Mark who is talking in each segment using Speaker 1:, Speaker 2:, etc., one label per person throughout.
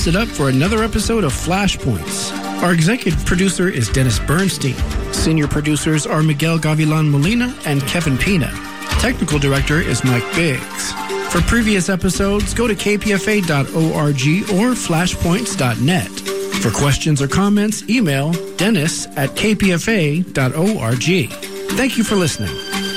Speaker 1: wraps it up for another episode of Flashpoints. Our executive producer is Dennis Bernstein. Senior producers are Miguel Gavilan Molina and Kevin Pina. Technical director is Mike Biggs. For previous episodes, go to kpfa.org or flashpoints.net. For questions or comments, email dennis@kpfa.org. Thank you for listening.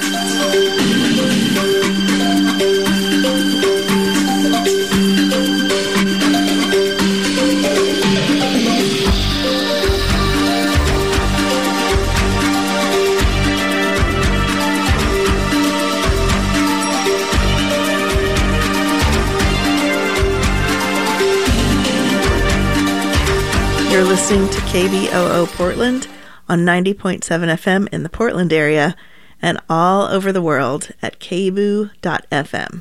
Speaker 2: You're listening to KBOO Portland on 90.7 FM in the Portland area and all over the world at kboo.fm.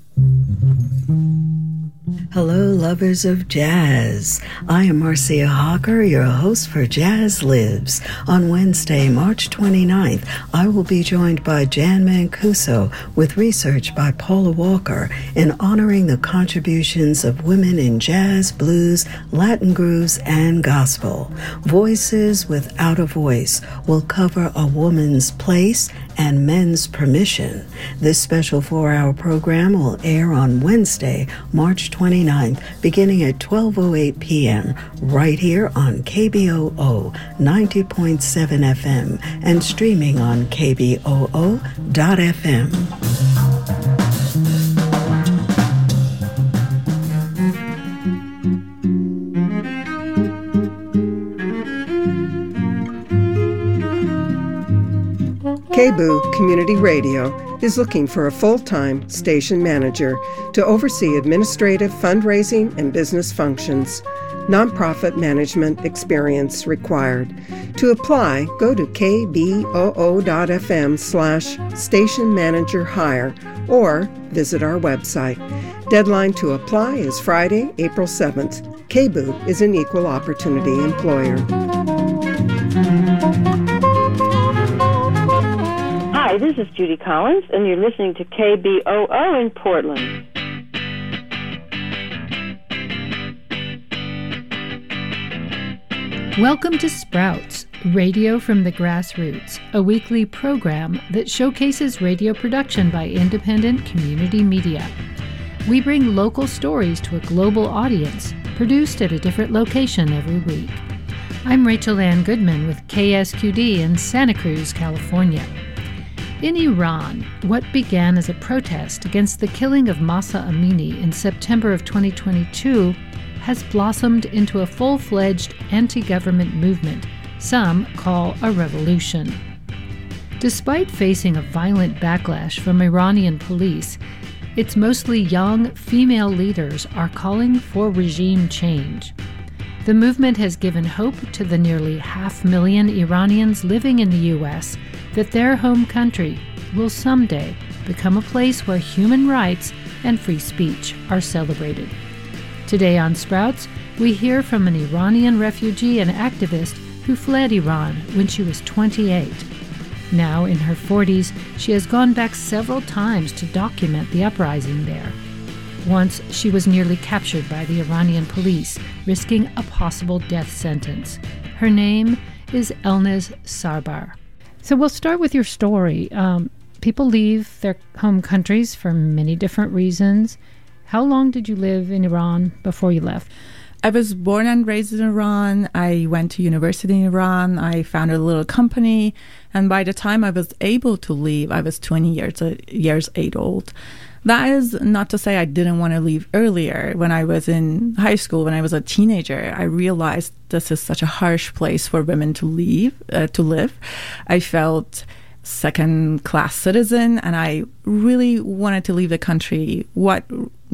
Speaker 3: Hello, lovers of jazz. I am Marcia Hawker, your host for Jazz Lives. On Wednesday, March 29th, I will be joined by Jan Mancuso with research by Paula Walker in honoring the contributions of women in jazz, blues, Latin grooves, and gospel. Voices Without a Voice will cover a woman's place and men's permission. This special 4-hour program will air on Wednesday, March 29th, beginning at 12:08 p.m. right here on KBOO 90.7 FM and streaming on kboo.fm.
Speaker 4: KBOO Community Radio is looking for a full-time station manager to oversee administrative, fundraising, and business functions. Nonprofit management experience required. To apply, go to kboo.fm/station manager hire or visit our website. Deadline to apply is Friday, April 7th. KBOO is an equal opportunity employer.
Speaker 5: Hi, this is Judy Collins, and you're listening to KBOO in Portland.
Speaker 6: Welcome to Sprouts, Radio from the Grassroots, a weekly program that showcases radio production by independent community media. We bring local stories to a global audience, produced at a different location every week. I'm Rachel Ann Goodman with KSQD in Santa Cruz, California. In Iran, what began as a protest against the killing of Mahsa Amini in September of 2022 has blossomed into a full-fledged anti-government movement some call a revolution. Despite facing a violent backlash from Iranian police, its mostly young female leaders are calling for regime change. The movement has given hope to the nearly 500,000 Iranians living in the U.S. that their home country will someday become a place where human rights and free speech are celebrated. Today on Sprouts, we hear from an Iranian refugee and activist who fled Iran when she was 28. Now, in her 40s, she has gone back several times to document the uprising there. Once, she was nearly captured by the Iranian police, risking a possible death sentence. Her name is Elnaz Sarbar. So we'll start with your story. People leave their home countries for many different reasons. How long did you live in Iran before you left?
Speaker 7: I was born and raised in Iran. I went to university in Iran. I founded a little company. And by the time I was able to leave, I was 20 years old. That is not to say I didn't want to leave earlier. When I was in high school, when I was a teenager, I realized this is such a harsh place for women to live. I felt second-class citizen, and I really wanted to leave the country. What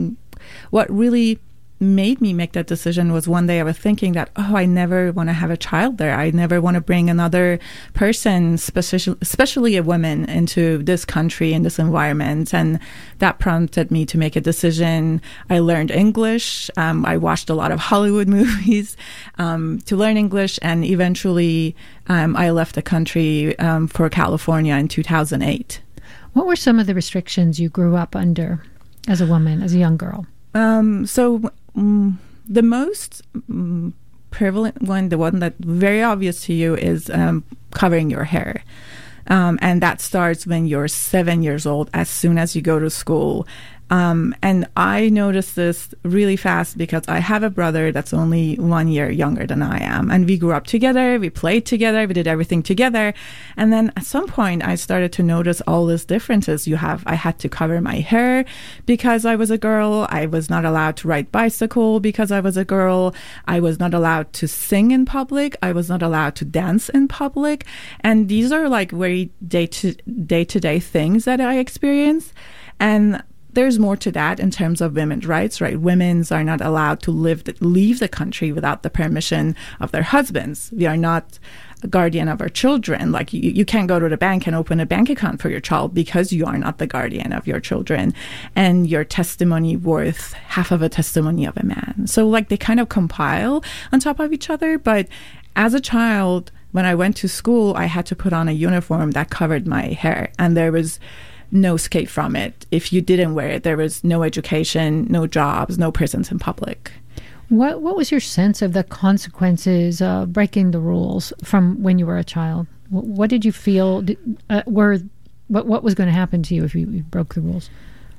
Speaker 7: really made me make that decision was one day I was thinking that, I never want to have a child there. I never want to bring another person, especially a woman, into this country, in this environment. And that prompted me to make a decision. I learned English. I watched a lot of Hollywood movies to learn English. And eventually I left the country for California in 2008.
Speaker 6: What were some of the restrictions you grew up under as a woman, as a young girl?
Speaker 7: the most prevalent one, the one that very obvious to you, is covering your hair. And that starts when you're 7 years old, as soon as you go to school. And I noticed this really fast because I have a brother that's only 1 year younger than I am. And we grew up together, we played together, we did everything together. And then at some point, I started to notice all these differences I had to cover my hair because I was a girl. I was not allowed to ride bicycle because I was a girl. I was not allowed to sing in public. I was not allowed to dance in public. And these are like very day-to-day things that I experienced. And there's more to that in terms of women's rights, right? Women are not allowed to leave the country without the permission of their husbands. We are not a guardian of our children. Like you can't go to the bank and open a bank account for your child because you are not the guardian of your children, and your testimony worth half of a testimony of a man. So like they kind of compile on top of each other. But as a child, when I went to school, I had to put on a uniform that covered my hair, and there was no escape from it. If you didn't wear it, there was no education, no jobs, no prisons in public.
Speaker 6: What was your sense of the consequences of breaking the rules from when you were a child? What did you feel? What was going to happen to you if you broke the rules?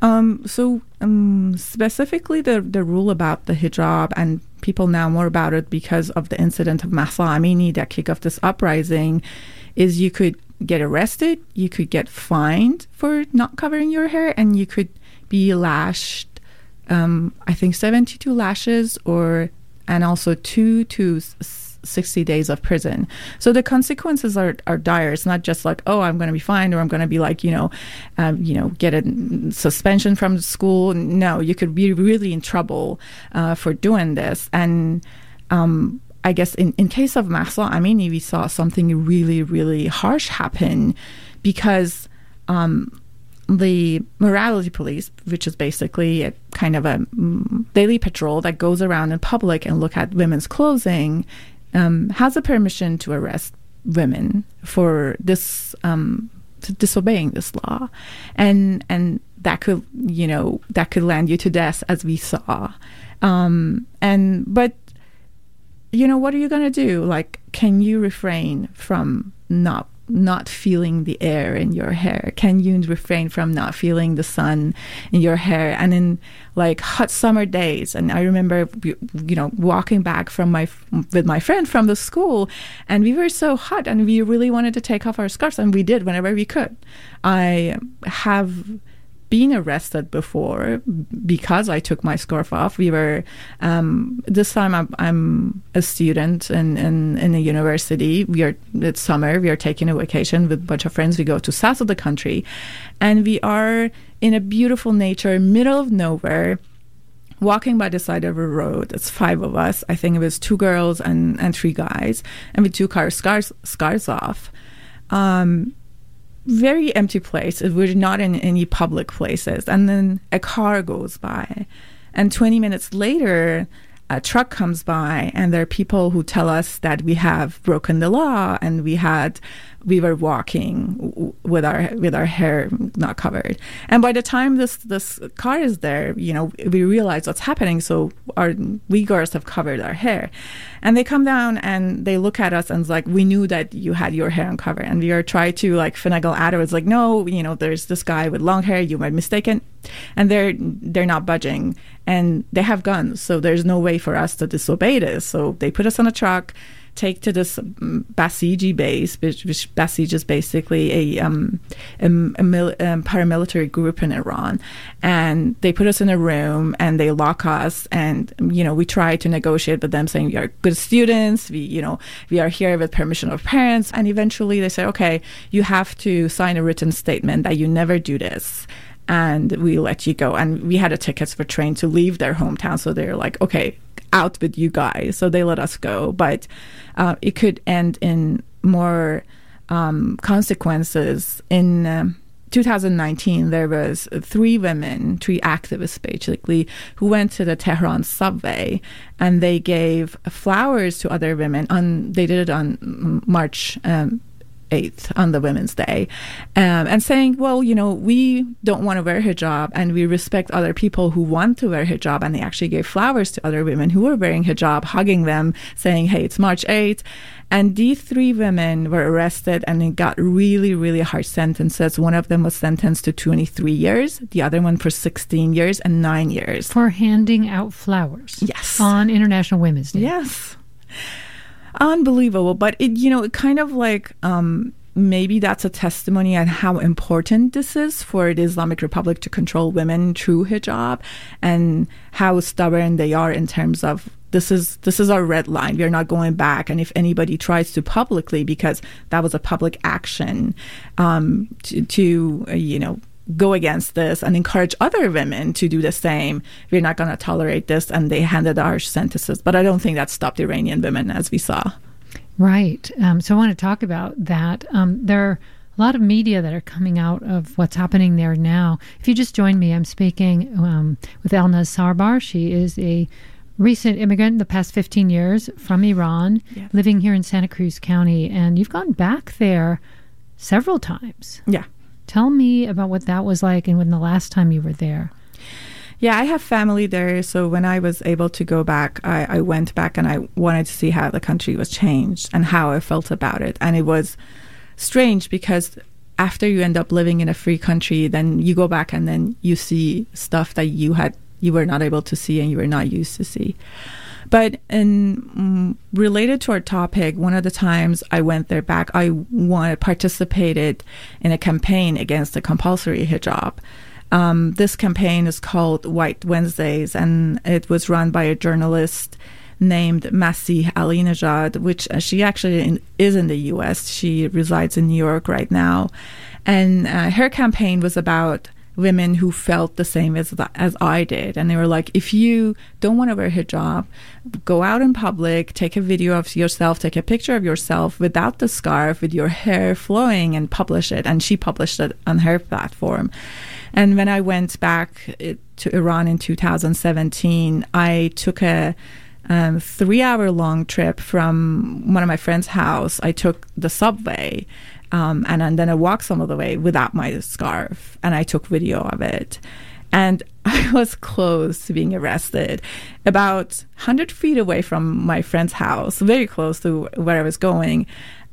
Speaker 7: Specifically the rule about the hijab, and people know more about it because of the incident of Mahsa Amini that kicked off this uprising, is you could get arrested, you could get fined for not covering your hair, and you could be lashed, I think 72 lashes, and also 2 to 60 days of prison. So the consequences are dire. It's not just like, oh, I'm going to be fined, or I'm going to be like, get a suspension from the school. No, you could be really in trouble for doing this. And I guess in case of Mahsa Amini, we saw something really, really harsh happen because the morality police, which is basically a kind of a daily patrol that goes around in public and look at women's clothing, has a permission to arrest women for this disobeying this law, and that could land you to death, as we saw. But what are you going to do? Like, can you refrain from not feeling the air in your hair? Can you refrain from not feeling the sun in your hair? And in like hot summer days, and I remember, walking back with my friend from the school, and we were so hot, and we really wanted to take off our scarves, and we did whenever we could. I have been arrested before because I took my scarf off. We were this time I'm a student in a university. It's summer. We are taking a vacation with a bunch of friends. We go to south of the country, and we are in a beautiful nature, middle of nowhere, walking by the side of a road. It's 5 of us. I think it was 2 girls and 3 guys, and we took our scarves off. Very empty place. We're not in any public places. And then a car goes by, and 20 minutes later, a truck comes by, and there are people who tell us that we have broken the law, and we were walking with our hair not covered. And by the time this car is there, we realize what's happening. So we girls have covered our hair, and they come down and they look at us and it's like, we knew that you had your hair uncovered, and we are trying to like finagle out of it. It's like, no, there's this guy with long hair, you might mistaken, and they're not budging, and they have guns, so there's no way for us to disobey this. So they put us on a truck, take to this Basiji base, which Basij is basically a paramilitary group in Iran, and they put us in a room and they lock us, and we try to negotiate with them, saying we are good students, we are here with permission of parents, and eventually they say, okay, you have to sign a written statement that you never do this, and we let you go. And we had a tickets for train to leave their hometown, so they're like, okay, out with you guys. So they let us go, but it could end in more consequences. In 2019, there was 3 activists basically, who went to the Tehran subway, and they gave flowers to other women. They did it on March 8th on the Women's Day, and saying, well, we don't want to wear hijab, and we respect other people who want to wear hijab, and they actually gave flowers to other women who were wearing hijab, hugging them, saying, hey, it's March 8th. And these 3 women were arrested, and they got really, really harsh sentences. One of them was sentenced to 23 years, the other one for 16 years and 9 years.
Speaker 6: For handing out flowers.
Speaker 7: Yes.
Speaker 6: On International Women's Day.
Speaker 7: Yes. Unbelievable. But it kind of like maybe that's a testimony on how important this is for the Islamic Republic to control women through hijab, and how stubborn they are in terms of this is our red line. We are not going back. And if anybody tries to publicly, because that was a public action, to go against this and encourage other women to do the same, we're not going to tolerate this. And they handed harsh sentences. But I don't think that stopped Iranian women, as we saw.
Speaker 6: Right. So I want to talk about that. There are a lot of media that are coming out of what's happening there now. If you just joined me, I'm speaking with Elnaz Sarbar. She is a recent immigrant in the past 15 years from Iran, living here in Santa Cruz County. And you've gone back there several times.
Speaker 7: Yeah.
Speaker 6: Tell me about what that was like and when the last time you were there.
Speaker 7: Yeah, I have family there. So when I was able to go back, I went back and I wanted to see how the country was changed and how I felt about it. And it was strange because after you end up living in a free country, then you go back and then you see stuff that you were not able to see and you were not used to see. But related to our topic, one of the times I went there back, I participated in a campaign against the compulsory hijab. This campaign is called White Wednesdays, and it was run by a journalist named Masih Alinejad, which she actually is in the U.S. She resides in New York right now. And her campaign was about women who felt the same as I did. And they were like, if you don't want to wear hijab, go out in public, take a video of yourself, take a picture of yourself without the scarf, with your hair flowing, and publish it. And she published it on her platform. And when I went back to Iran in 2017, I took a 3-hour-long trip from one of my friend's house. I took the subway, and then I walked some of the way without my scarf, and I took video of it. And I was close to being arrested. About 100 feet away from my friend's house, very close to where I was going,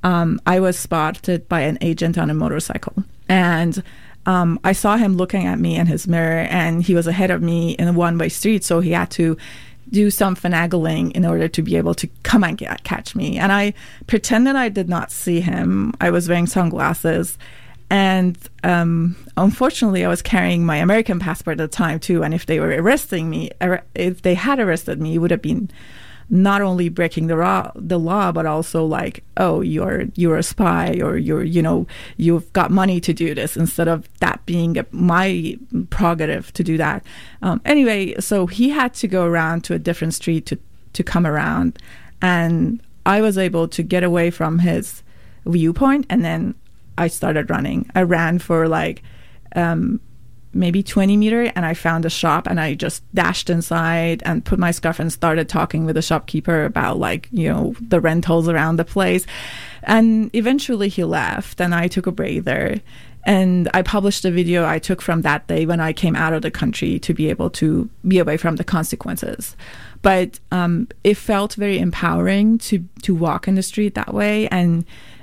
Speaker 7: I was spotted by an agent on a motorcycle. And I saw him looking at me in his mirror, and he was ahead of me in a one-way street, so he had to do some finagling in order to be able to come and catch me. And I pretended I did not see him. I was wearing sunglasses. And unfortunately, I was carrying my American passport at the time, too. And if they were arresting me, if they had arrested me, it would have been not only breaking the law, but also like, oh, you're a spy, or you've got money to do this, instead of that being my prerogative to do that. Anyway, so he had to go around to a different street to come around, and I was able to get away from his viewpoint, and then I started running. I ran for like maybe 20 meters, and I found a shop, and I just dashed inside and put my scarf and started talking with the shopkeeper about the rentals around the place. And eventually he left, and I took a breather, and I published a video I took from that day when I came out of the country to be able to be away from the consequences. But it felt very empowering to walk in the street that way. And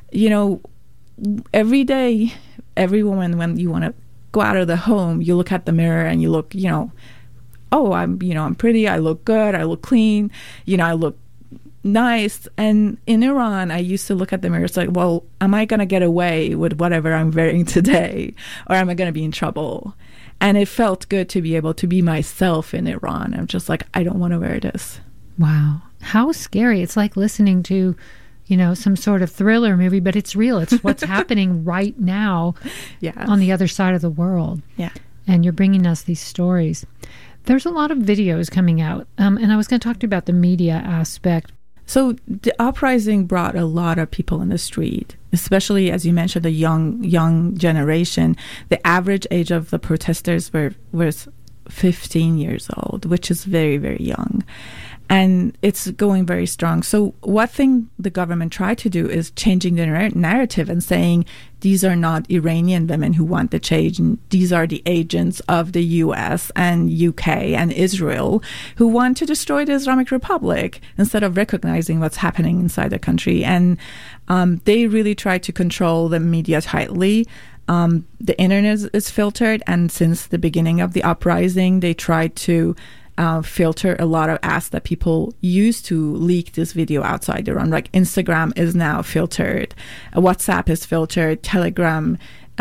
Speaker 7: every day, every woman, when you want to go out of the home, you look at the mirror and you look, oh, I'm pretty, I look good, I look clean, I look nice. And in Iran, I used to look at the mirror, it's like, well, am I going to get away with whatever I'm wearing today, or am I going to be in trouble? And it felt good to be able to be myself in Iran. I'm just like, I don't want to wear this.
Speaker 6: Wow. How scary. It's like listening to some sort of thriller movie, but it's real. It's what's happening right now on the other side of the world.
Speaker 7: Yeah.
Speaker 6: And you're bringing us these stories. There's a lot of videos coming out, and I was going to talk to you about the media aspect.
Speaker 7: So the uprising brought a lot of people in the street, especially, as you mentioned, the young generation. The average age of the protesters was 15 years old, which is very, very young. And it's going very strong. So one thing the government tried to do is changing the narrative and saying these are not Iranian women who want the change. And these are the agents of the US and UK and Israel who want to destroy the Islamic Republic instead of recognizing what's happening inside the country. And they really try to control the media tightly. The internet is filtered. And since the beginning of the uprising, they tried to filter a lot of ads that people use to leak this video outside Iran. Like Instagram is now filtered, WhatsApp is filtered, Telegram.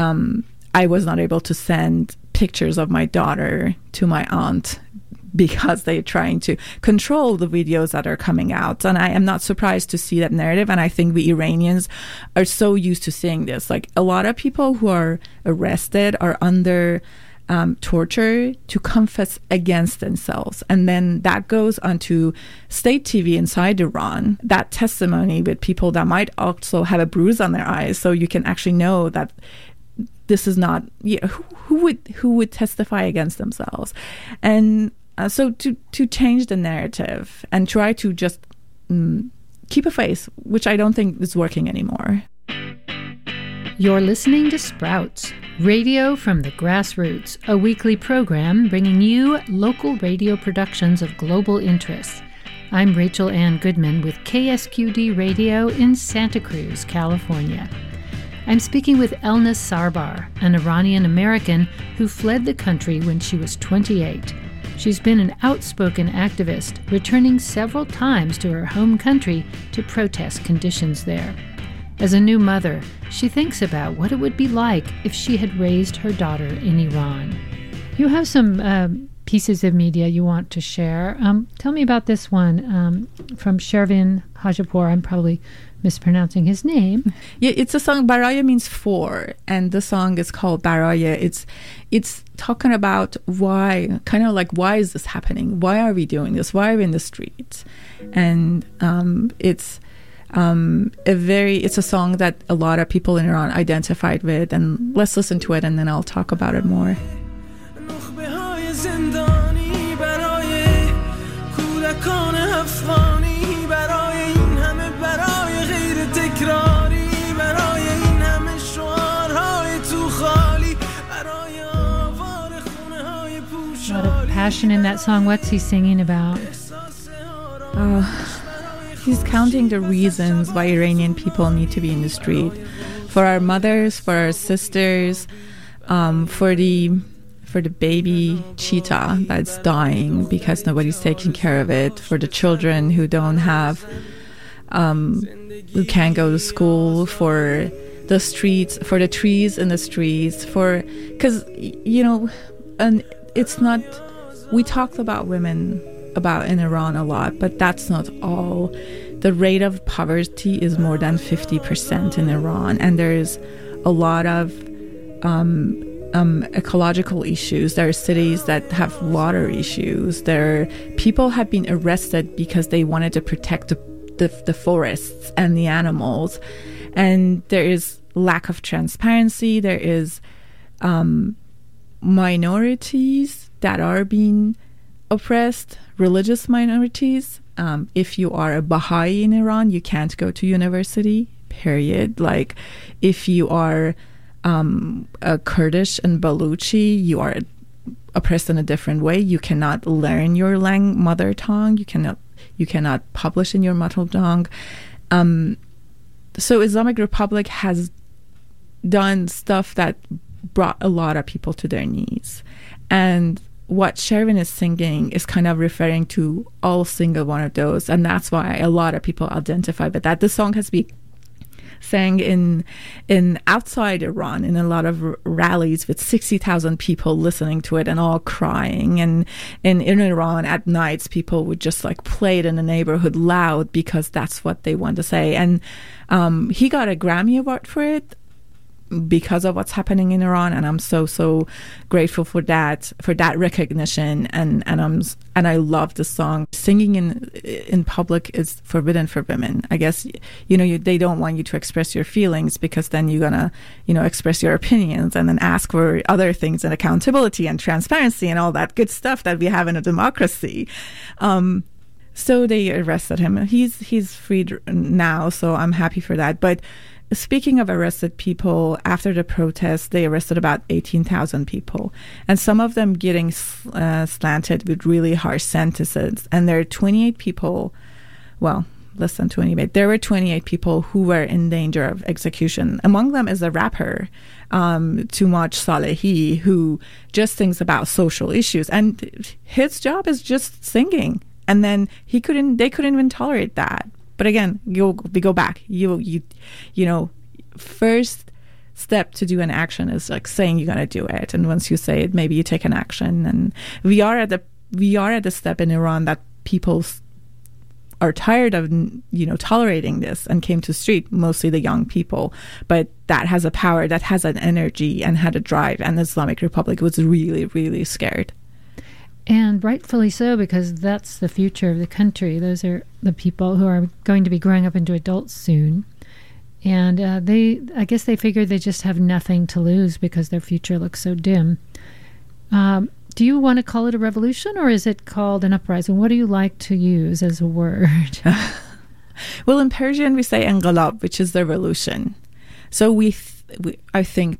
Speaker 7: I was not able to send pictures of my daughter to my aunt because they're trying to control the videos that are coming out. And I am not surprised to see that narrative. And I think we Iranians are so used to seeing this. Like a lot of people who are arrested are under torture to confess against themselves. And then that goes onto state TV inside Iran, that testimony with people that might also have a bruise on their eyes. So you can actually know that this is not, who would testify against themselves. And so to change the narrative and try to just keep a face, which I don't think is working anymore.
Speaker 6: You're listening to Sprouts, radio from the grassroots, a weekly program bringing you local radio productions of global interest. I'm Rachel Ann Goodman with KSQD Radio in Santa Cruz, California. I'm speaking with Elnaz Sarbar, an Iranian-American who fled the country when she was 28. She's been an outspoken activist, returning several times to her home country to protest conditions there. As a new mother, she thinks about what it would be like if she had raised her daughter in Iran. You have some pieces of media you want to share. Tell me about this one from Shervin Hajipour. I'm probably mispronouncing his name. Yeah,
Speaker 7: it's a song. Baraya means for, and the song is called Baraya. It's talking about why, kind of like, why is this happening? Why are we doing this? Why are we in the streets? And it's a song that a lot of people in Iran identified with, and let's listen to it and then I'll talk about it more.
Speaker 6: A lot of passion in that song. What's he singing about?
Speaker 7: He's counting the reasons why Iranian people need to be in the street. For our mothers, for our sisters, for the baby cheetah that's dying because nobody's taking care of it, for the children who don't have, who can't go to school, for the streets, for the trees in the streets, because, and it's not, we talked about women in Iran a lot, but that's not all. The rate of poverty is more than 50% in Iran, and there's a lot of ecological issues. There are cities that have water issues. People have been arrested because they wanted to protect the forests and the animals, and there is lack of transparency. There is minorities that are being oppressed, religious minorities. If you are a Baha'i in Iran, you can't go to university, period. Like, if you are a Kurdish and Baluchi, you are oppressed in a different way. You cannot learn your mother tongue. You cannot publish in your mother tongue. So Islamic Republic has done stuff that brought a lot of people to their knees. And what Shervin is singing is kind of referring to all single one of those, and that's why a lot of people identify with that. The song has been sang in outside Iran in a lot of rallies with 60,000 people listening to it and all crying. And in Iran at nights, people would just like play it in the neighborhood loud because that's what they want to say. And he got a Grammy Award for it because of what's happening in Iran, and I'm so grateful for that recognition, and I love the song. Singing in public is forbidden for women. I guess they don't want you to express your feelings, because then you're gonna express your opinions and then ask for other things and accountability and transparency and all that good stuff that we have in a democracy. So they arrested him. He's freed now, so I'm happy for that. But speaking of arrested people, after the protests, they arrested about 18,000 people, and some of them getting slanted with really harsh sentences. And there are 28 people, well, less than 28. There were 28 people who were in danger of execution. Among them is a rapper, Tumaj Salehi, who just thinks about social issues, and his job is just singing. And then they couldn't even tolerate that. But again, we go back. You know, first step to do an action is like saying you're gonna do it, and once you say it, maybe you take an action. And we are at the step in Iran that people are tired of, you know, tolerating this and came to the street, mostly the young people. But that has a power, that has an energy and had a drive, and the Islamic Republic was really, really scared.
Speaker 6: And rightfully so, because that's the future of the country. Those are the people who are going to be growing up into adults soon. And I guess they figured they just have nothing to lose because their future looks so dim. Do you want to call it a revolution, or is it called an uprising? What do you like to use as a word?
Speaker 7: Well, in Persian we say enqilab, which is the revolution. So I think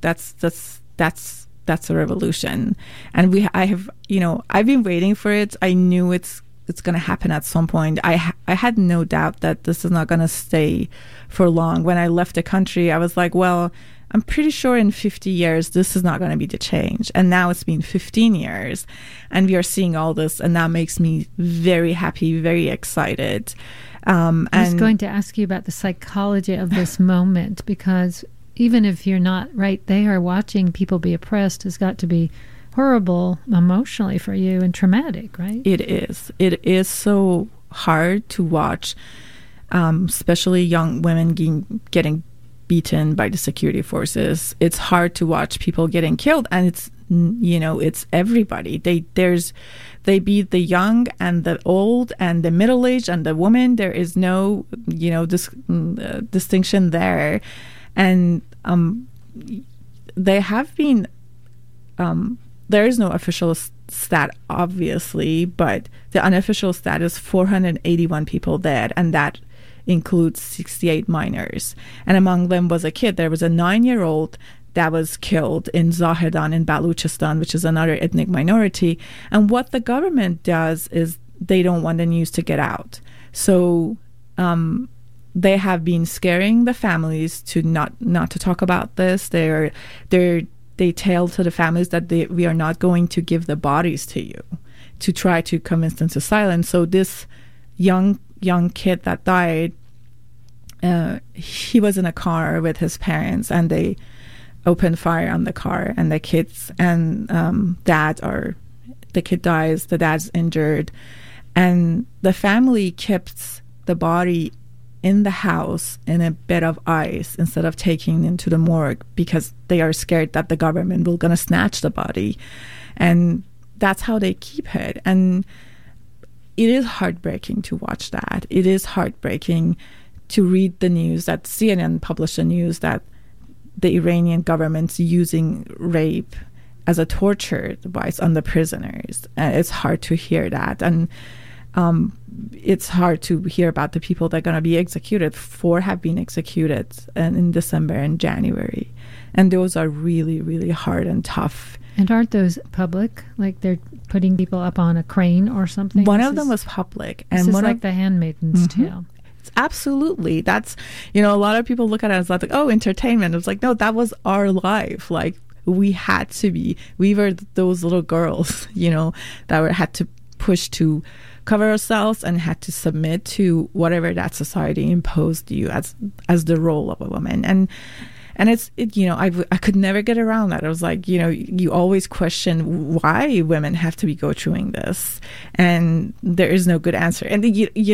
Speaker 7: that's a revolution. And I've been waiting for it. I knew it's going to happen at some point. I had no doubt that this is not going to stay for long. When I left the country, I was like, well, I'm pretty sure in 50 years, this is not going to be the change. And now it's been 15 years and we are seeing all this. And that makes me very happy, very excited. I was
Speaker 6: going to ask you about the psychology of this moment, because even if you're not right there, watching people be oppressed has got to be horrible emotionally for you and traumatic, right?
Speaker 7: It is. It is so hard to watch, especially young women getting beaten by the security forces. It's hard to watch people getting killed, and it's everybody. They beat the young and the old and the middle-aged and the woman. There is no, distinction there. And they have been, there is no official stat, obviously, but the unofficial stat is 481 people dead, and that includes 68 minors. And among them was a kid. There was a 9-year-old that was killed in Zahedan in Baluchistan, which is another ethnic minority. And what the government does is they don't want the news to get out. So they have been scaring the families to not to talk about this. They tell to the families that we are not going to give the bodies to you, to try to convince them to silence. So this young kid that died, he was in a car with his parents, and they opened fire on the car and the kids, and the kid dies, the dad's injured, and the family kept the body in the house in a bed of ice instead of taking it to the morgue, because they are scared that the government will gonna snatch the body. And that's how they keep it. And it is heartbreaking to watch that. It is heartbreaking to read the news that CNN published the news that the Iranian government's using rape as a torture device on the prisoners. It's hard to hear that. And it's hard to hear about the people that are going to be executed. 4 have been executed in December and January. And those are really, really hard and tough.
Speaker 6: And aren't those public? Like they're putting people up on a crane or something?
Speaker 7: One of them was public.
Speaker 6: And this is like The Handmaid's Tale.
Speaker 7: It's absolutely. That's, a lot of people look at it as like, oh, entertainment. It's like, no, that was our life. Like we were those little girls, that had to push to cover ourselves and had to submit to whatever that society imposed you as the role of a woman. And I could never get around that. I was like, you always question why women have to be go through this, and there is no good answer. And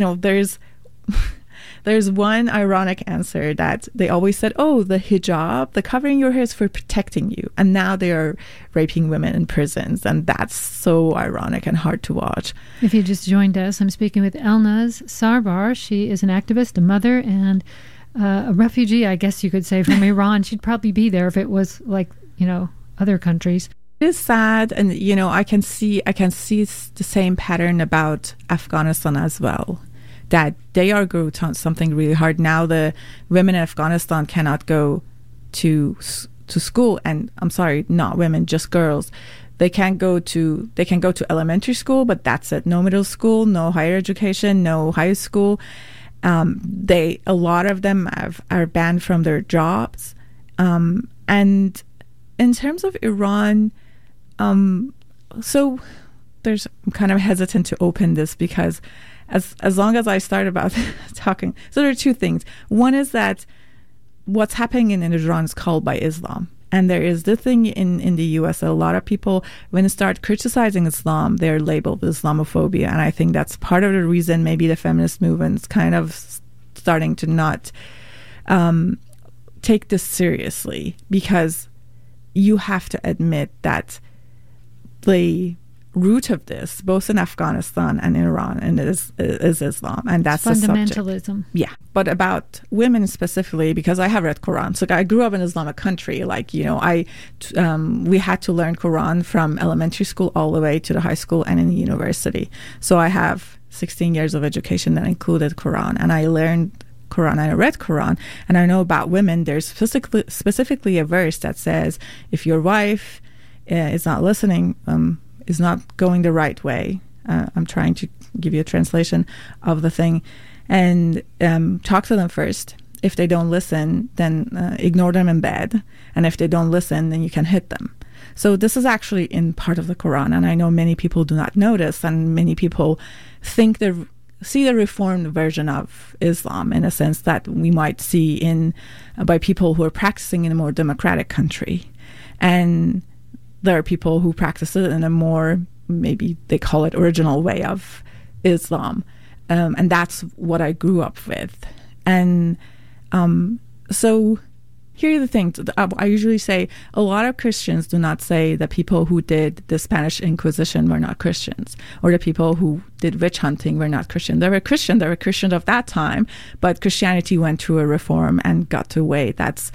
Speaker 7: there's one ironic answer that they always said, oh, the hijab, the covering your hair is for protecting you. And now they are raping women in prisons. And that's so ironic and hard to watch.
Speaker 6: If you just joined us, I'm speaking with Elnaz Sarbar. She is an activist, a mother, and a refugee, I guess you could say, from Iran. She'd probably be there if it was like, other countries.
Speaker 7: It is sad, and I can see the same pattern about Afghanistan as well, that they are going through something really hard now. The women in Afghanistan cannot go to school, and I'm sorry, not women, just girls. They can go to elementary school, but that's it. No middle school, no higher education, no high school. A lot of them are banned from their jobs. And in terms of Iran, so I'm kind of hesitant to open this because as long as I start about talking, so there are two things. One is that what's happening in Iran is called by Islam. And there is the thing in the U.S. that a lot of people, when they start criticizing Islam, they're labeled with Islamophobia. And I think that's part of the reason maybe the feminist movement's kind of starting to not take this seriously, because you have to admit that the root of this, both in Afghanistan and Iran, and is Islam, and that's
Speaker 6: fundamentalism.
Speaker 7: Yeah, but about women specifically, because I have read Quran. So I grew up in an Islamic country. We had to learn Quran from elementary school all the way to the high school and in the university. So I have 16 years of education that included Quran, and I learned Quran. I read Quran, and I know about women. There's specifically a verse that says, if your wife is not listening, is not going the right way. I'm trying to give you a translation of the thing. And talk to them first. If they don't listen, then ignore them in bed. And if they don't listen, then you can hit them. So this is actually in part of the Quran. And I know many people do not notice, and many people see the reformed version of Islam in a sense that we might see by people who are practicing in a more democratic country. And there are people who practice it in a more, maybe they call it original way of Islam. And that's what I grew up with. And so here are the things. I usually say a lot of Christians do not say that people who did the Spanish Inquisition were not Christians, or the people who did witch hunting were not Christian. They were Christians of that time, but Christianity went through a reform and got to a way that's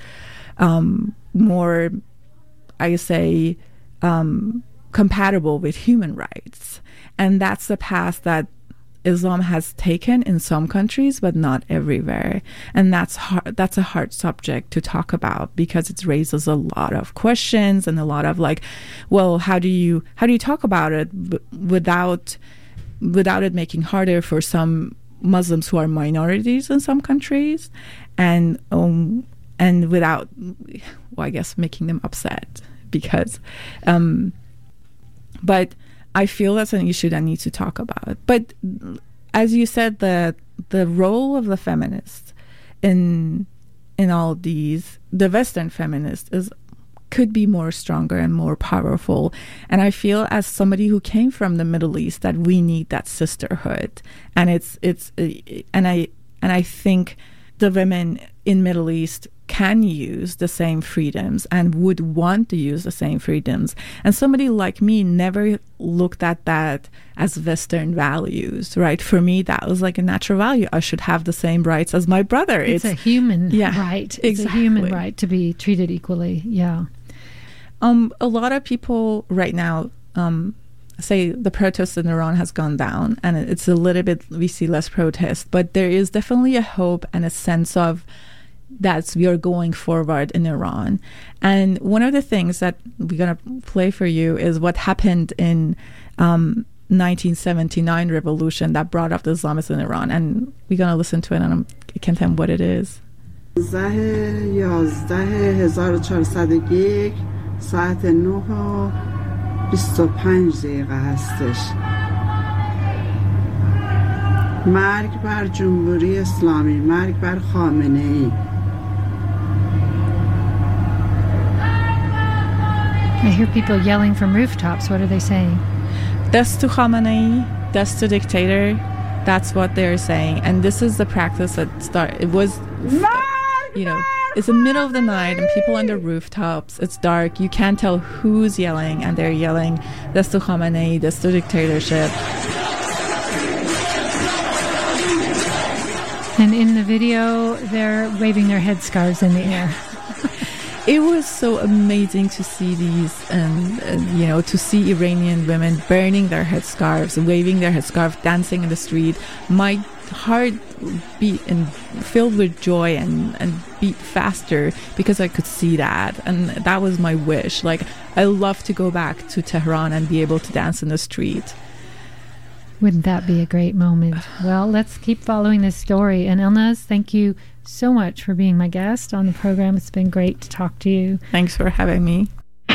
Speaker 7: more, I say, compatible with human rights. And that's the path that Islam has taken in some countries, but not everywhere. And that's a hard subject to talk about, because it raises a lot of questions and a lot of how do you talk about it without it making harder for some Muslims who are minorities in some countries, and without, I guess, making them upset. Because, but I feel that's an issue that needs to talk about. But as you said, the role of the feminists in all of these, the Western feminists could be more stronger and more powerful. And I feel, as somebody who came from the Middle East, that we need that sisterhood. And I think the women in Middle East can use the same freedoms and would want to use the same freedoms. And somebody like me never looked at that as Western values, right? For me, that was like a natural value. I should have the same rights as my brother.
Speaker 6: It's a human right. It's a human right to be treated equally. Yeah.
Speaker 7: A lot of people right now say the protest in Iran has gone down, and it's a little bit, we see less protest, but there is definitely a hope and a sense of that we are going forward in Iran. And one of the things that we're going to play for you is what happened in 1979 revolution that brought up the Islamists in Iran. And we're going to listen to it, and I can't tell what it is.
Speaker 8: 11/1401 ساعت 9:25 هستش. مرگ بر جمهوری اسلامی، مرگ بر خامنه ای.
Speaker 6: I hear people yelling from rooftops. What are they saying?
Speaker 7: Death to Khamenei, death to dictator. That's what they're saying. And this is the practice that started. It was, it's the middle of the night and people on the rooftops. It's dark. You can't tell who's yelling, and they're yelling, death to Khamenei, death to dictatorship.
Speaker 6: And in the video, they're waving their headscarves in the air.
Speaker 7: it was so amazing to see these, and to see Iranian women burning their headscarves, waving their headscarf, dancing in the street. My heart beat and filled with joy and beat faster because I could see that, and that was my wish. Like, I love to go back to Tehran and be able to dance in the street.
Speaker 6: Wouldn't that be a great moment? Well, let's keep following this story. And Elnaz, thank you so much for being my guest on the program. It's been great to talk to you.
Speaker 7: Thanks for having me.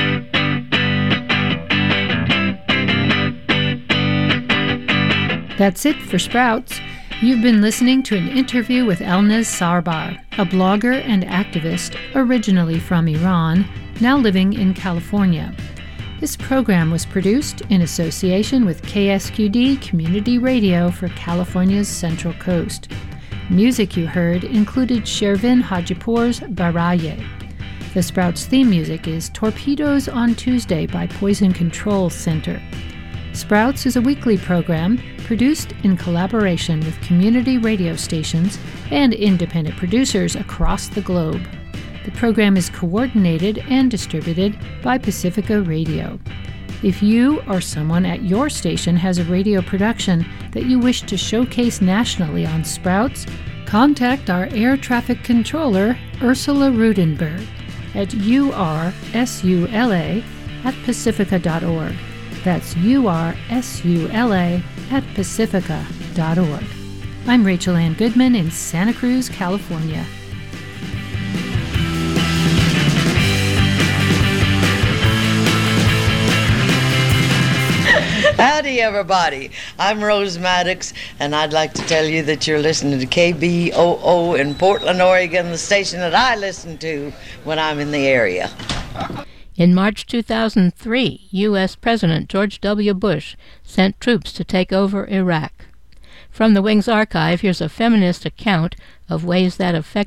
Speaker 6: That's it for Sprouts. You've been listening to an interview with Elnaz Sarbar, a blogger and activist originally from Iran, now living in California. This program was produced in association with KSQD Community Radio for California's Central Coast. Music you heard included Shervin Hajipour's Baraye. The Sprouts theme music is Torpedoes on Tuesday by Poison Control Center. Sprouts is a weekly program produced in collaboration with community radio stations and independent producers across the globe. The program is coordinated and distributed by Pacifica Radio. If you or someone at your station has a radio production that you wish to showcase nationally on Sprouts, contact our air traffic controller, Ursula Rudenberg, at ursula@pacifica.org. That's ursula@pacifica.org. I'm Rachel Ann Goodman in Santa Cruz, California.
Speaker 9: Howdy, everybody. I'm Rose Maddox, and I'd like to tell you that you're listening to KBOO in Portland, Oregon, the station that I listen to when I'm in the area.
Speaker 10: In March 2003, U.S. President George W. Bush sent troops to take over Iraq. From the Wings archive, here's a feminist account of ways that affect